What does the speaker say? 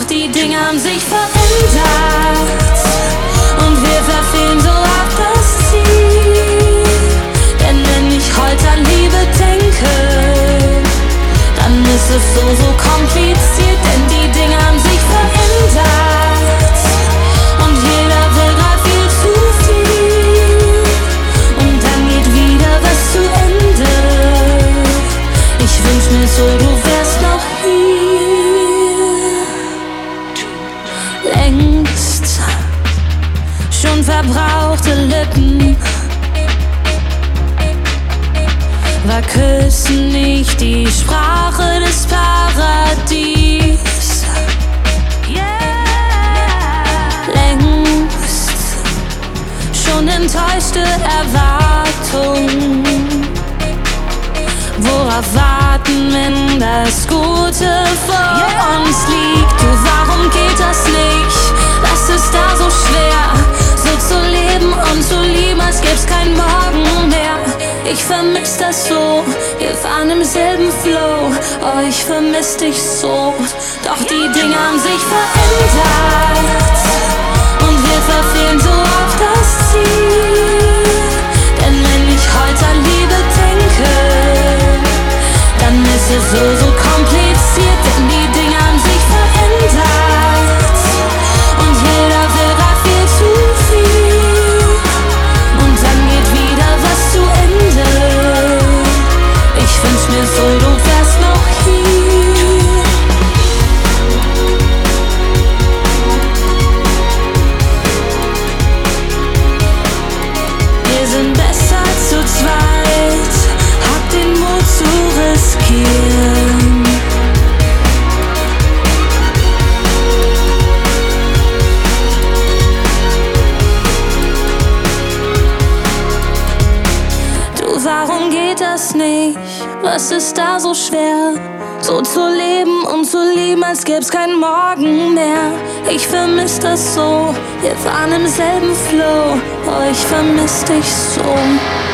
die Dinge haben sich verändert und wir verfehlen so oft das Ziel. Denn wenn ich heute an Liebe denke, dann ist es so kompliziert, denn die Dinge haben sich verändert und jeder will grad viel zu viel und dann geht wieder was zu Ende. Ich wünsch mir so, du wärst noch hier. Längst schon verbrauchte Lippen, war Küssen nicht die Sprache des Paradies. Längst schon enttäuschte Erwartungen. Worauf warten, wenn das Gute vor uns liegt? Du, warum geht das nicht? Was ist da so schwer? So zu leben und zu lieben, als gäb's kein Morgen mehr. Ich vermiss das so, wir fahren im selben Flow. Oh, ich vermiss dich so. Doch die Dinge haben sich verändert und wir verfehlen so oft das Ziel. Denn wenn ich heute an Liebe denke, dann ist es so kompliziert. Denn die Dinge haben sich verändert und jeder will grad viel zu viel und dann geht wieder was zu Ende. Ich wünsch mir so, du wärst noch hier. Wir sind besser zu zweit, hab den Mut zu riskieren. Du, warum geht das nicht? Was ist da so schwer? So zu leben und zu lieben, als gäb's kein Morgen mehr. Ich vermiss das so, wir fahren im selben Flow. Oh, ich vermiss dich so.